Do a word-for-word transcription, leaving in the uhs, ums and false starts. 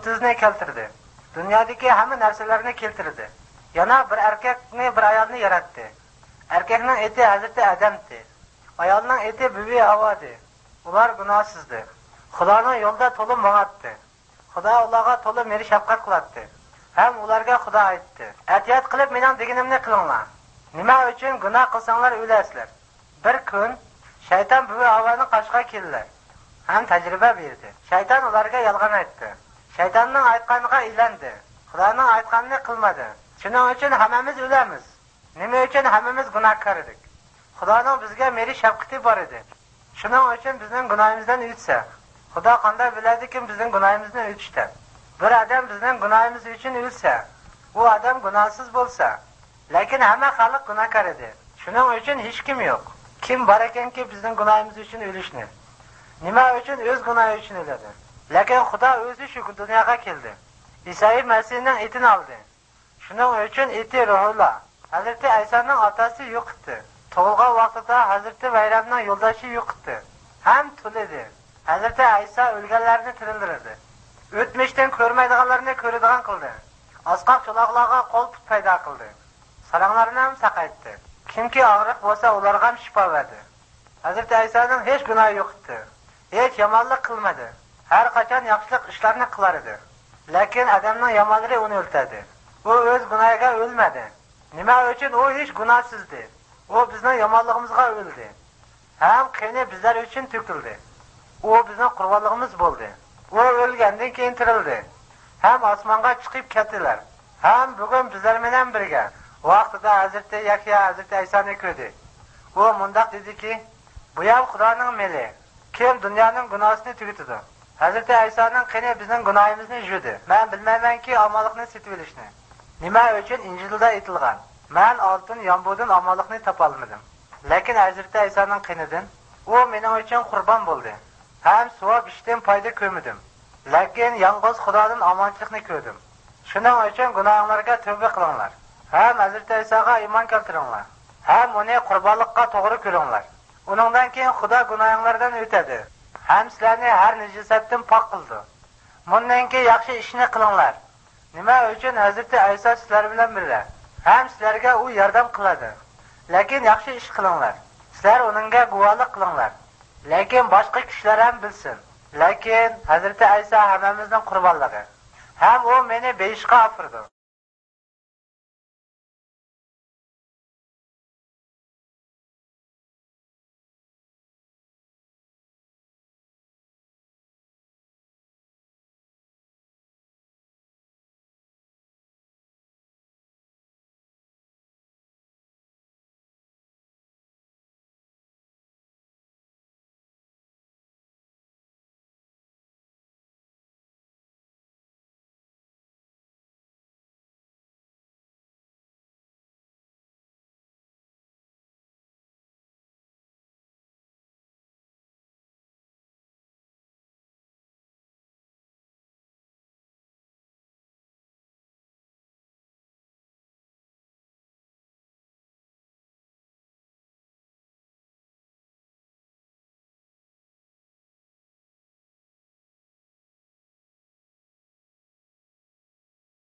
sizni keltirdi. Dunyodagi hamma narsalarni keltirdi. Yana bir erkakni, bir ayolni yaratdi. Erkakning eti Hazreti Adamdi. Ayolning eti Bibi Havodi. Ular gunohsizdi. Xudoning yo'lida to'lib mang'atdi. Xudo ularga to'lib meri shafqat qiladi. Ham ularga Xudo aytdi: "Atiyat qilib mening deganimni qilinglar. Nima uchun gunoh qilsanglar o'lasizlar." Bir kun shayton Bibi Havoni qashqa keldilar. Ham tajriba berdi. Shayton ularga yolg'on aytdi. Shaytonning aytganiga ilandi. Xudoning aytganini qilmadi. Shuning uchun hammamiz o'lamiz. Nima uchun hammamiz gunohkor edik? Xudoning bizga meri shafqati bor edi. Shuning uchun bizning gunohimizdan o'tsa, Xudo qanday biladiki bizning gunohimizni o'tishdan. Bir odam bizning gunohimiz uchun o'lsa, u odam gunohsiz bo'lsa, lekin hamma xalq gunohkor edi. Shuning uchun hech kim yo'q. Kim bor ekanki bizning gunohimiz uchun o'lishni? Nima uchun o'z gunohi uchun o'ladi? Lekin Xudo o'zi shu dunyoga keldi. Iso Masihning etini oldi. Shuning uchun eti ruhulloh. Hazreti Aysoning otasi yo'q edi. Tug'ilgan vaqtida Hazreti Bayramning yo'ldoshi yo'q edi. Ham to'ledi. Hazreti Ayso o'lganlarni tirildirdi. O'tmishdan ko'rmaydiganlarni ko'radigan qildi. Asqoq cho'loqlarga qo'l put paydo qildi. Salonglarni ham saqaytdi. Kimki og'riq bo'lsa, ularga ham shifo berdi. Hazreti Aysoning hech gunohi yo'q edi. Hech yomonlik qilmadi. Har qachon yaxshilik ishlarni qilar edi. Lekin odamning yomonligi uni o'ldirdi. U o'z gunohiga o'lmadi. Nima uchun u hech gunohsizdi? U bizning yomonligimizga o'ldi. Ham qini bizlar uchun to'kildi. U bizning qurbonligimiz bo'ldi. U o'lgandan keyin tirildi. Ham osmonga chiqib ketdilar. Ham bugun bizlar bilan birga. Vaqtida Hazreti Yahyo Hazreti Aysoni ko'rdi. U mundaq dediki: "Bu ham Xudoning meli. Kim dunyoning gunohini tugatadi? Hazreti Aysoning qini bizning gunohimizni yuvdi. Men bilmaymanki omonlikni setib olishni. Nima uchun Injilda aytilgan? Men oltin yombo'dan omonlikni topa olmadim. Lekin Hazreti Aysoning qinidan u mening uchun qurbon bo'ldi. Ham savob ishdan foyda ko'rmadim. Lekin yolg'iz Xudodan omonchilikni ko'rdim. Shuning uchun gunohlarga tavba qilinglar. Ham Hazreti Aysoga iymon keltiringlar. Ham uni qurbonlikqa to'g'ri ko'ringlar. Uningdan keyin Xudo gunohlardan o'tadi. Ham sizlarni har najosatdan pok qildi. Bundan keyin yaxshi ishni qilinglar. Nima uchun Hazreti Ayso sizlar bilan birga? Ham sizlarga u yordam qiladi. Lekin yaxshi ish qilinglar. Sizlar uningga guvohlik qilinglar. Lekin boshqa kishilar ham bilsin. Lekin Hazreti Ayso hammamizning qurbonligi. Ham u meni beshga ofirdi.